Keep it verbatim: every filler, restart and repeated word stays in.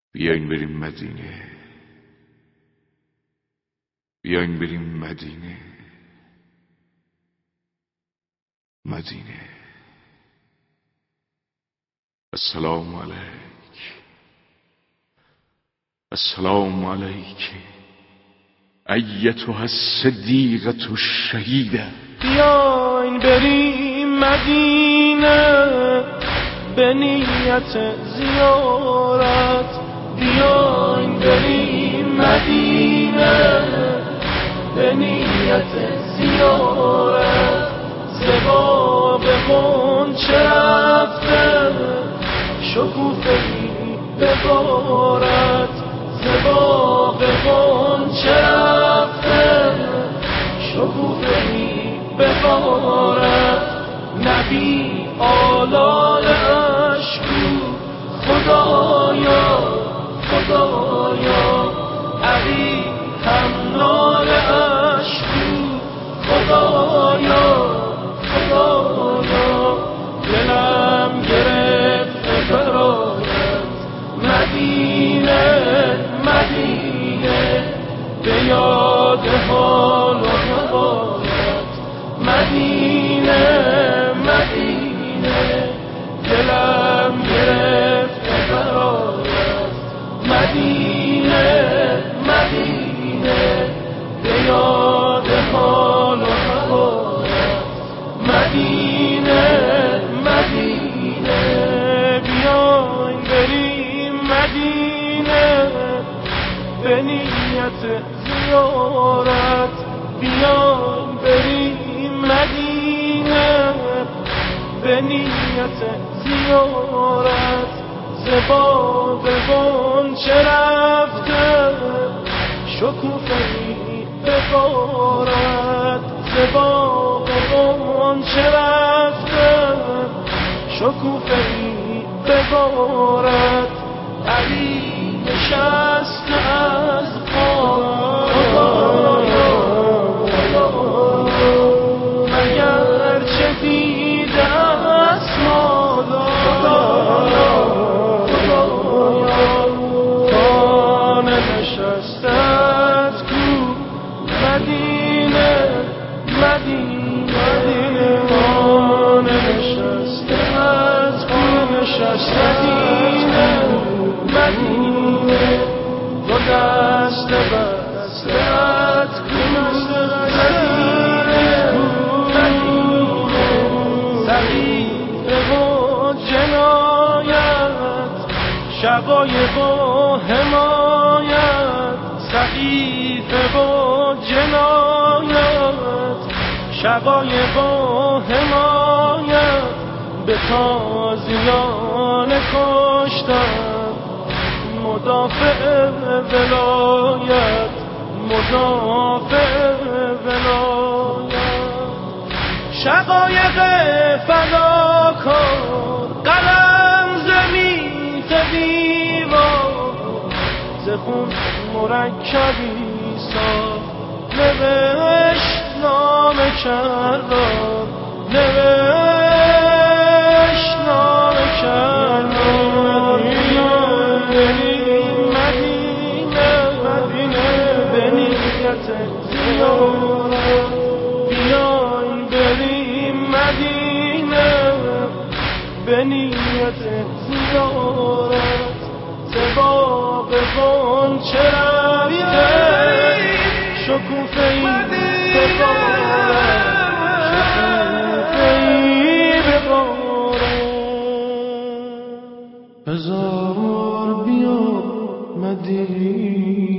بیاین بریم مدینه، بیاین بریم مدینه، مدینه. السلام علیک، السلام علیک ایتها الصدیقة الشهیده. بیاین بریم مدینه به نیت زیارت، بیاین بریم مدینه به نیت زیارت. زبا به غنچه رفته شکوفه‌ای ببارد، زبا به غنچه رفته شکوفه‌ای ببارد. نبی آلال اشکو خدایا خدایا، علی حمال اشکو خدایا خدایا. دلم گرفته برایت مدینه مدینه، به یاد حال و هوایت مدینه مدینه. دلم گرفته برایت مدینه مدینه، به یاد حال و هوایت مدینه مدینه. بیاین بریم مدینه به نیت زیارت، بیاین بریم مدینه به نیت زیارت. زبا به غنچه رفته شکوفه‌ای ببارد، زبا به غنچه رفته شکوفه‌ای ببارد. علی نشسته از پا مگر چه دیده است مالا، تا ننشستت کو مدینه مدینه، تا ننشستت کو نشستت مدینه. دو دست بستت مدینه مدینه، صحیفه و جنایت شقایق و حمایت، صحیفه و جنایت شقایق و حمایت. به تازیان کشتن مدافع ولایت مدافع ولایت. شقایق فدا کن قلم زمین دیوار، ز خون مرکبی ساخت نوشت نام کردار، نوشت نام کردار. بریم مدینه مدینه به نیت زیارت، بیاین بریم مدینه به نیت زیارت. زبا به غنچه رفته شکوفه‌ای ببارد، شکوفه‌ای ببارد. بزار بیا مدینه